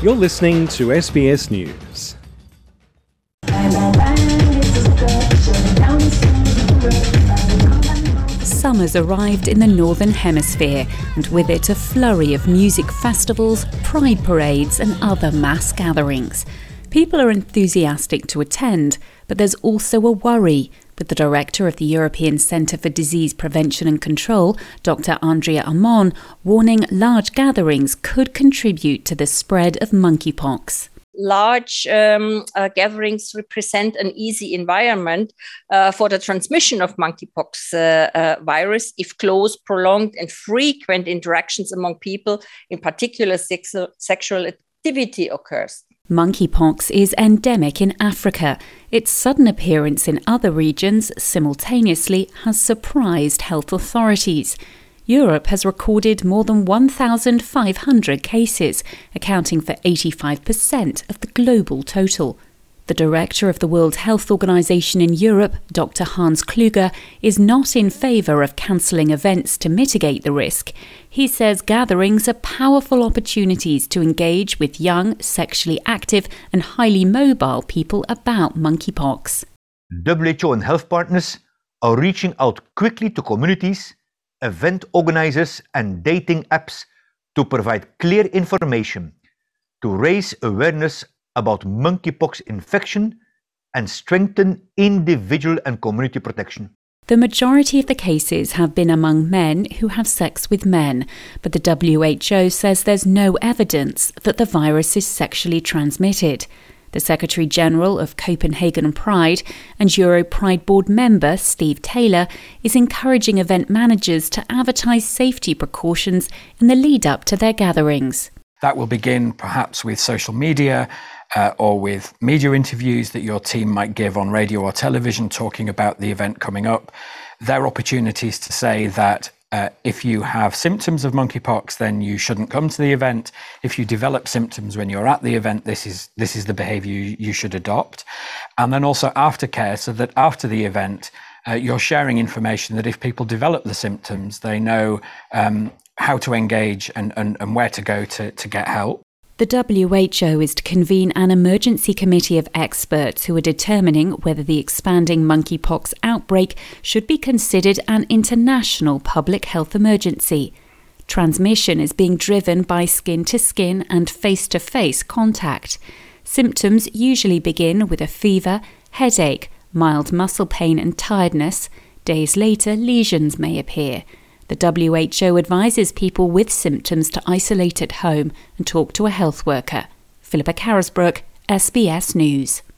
You're listening to SBS News. Summer's arrived in the Northern Hemisphere, and with it a flurry of music festivals, pride parades and other mass gatherings. People are enthusiastic to attend, but there's also a worry, with the director of the European Centre for Disease Prevention and Control, Dr. Andrea Ammon, warning large gatherings could contribute to the spread of monkeypox. Large gatherings represent an easy environment for the transmission of monkeypox virus if close, prolonged and frequent interactions among people, in particular sexual activity, occurs. Monkeypox is endemic in Africa. Its sudden appearance in other regions simultaneously has surprised health authorities. Europe has recorded more than 1,500 cases, accounting for 85% of the global total. The director of the World Health Organization in Europe, Dr. Hans Kluge, is not in favour of cancelling events to mitigate the risk. He says gatherings are powerful opportunities to engage with young, sexually active and highly mobile people about monkeypox. WHO and health partners are reaching out quickly to communities, event organisers and dating apps to provide clear information, to raise awareness about monkeypox infection and strengthen individual and community protection. The majority of the cases have been among men who have sex with men, but the WHO says there's no evidence that the virus is sexually transmitted. The Secretary-General of Copenhagen Pride and Euro Pride Board member Steve Taylor is encouraging event managers to advertise safety precautions in the lead-up to their gatherings. That will begin perhaps with social media or with media interviews that your team might give on radio or television talking about the event coming up. There are opportunities to say that if you have symptoms of monkeypox, then you shouldn't come to the event. If you develop symptoms when you're at the event, this is the behaviour you should adopt. And then also aftercare, so that after the event, you're sharing information that if people develop the symptoms, they know how to engage and where to go to get help. The WHO is to convene an emergency committee of experts who are determining whether the expanding monkeypox outbreak should be considered an international public health emergency. Transmission is being driven by skin-to-skin and face-to-face contact. Symptoms usually begin with a fever, headache, mild muscle pain and tiredness. Days later, lesions may appear. The WHO advises people with symptoms to isolate at home and talk to a health worker. Philippa Carisbrook, SBS News.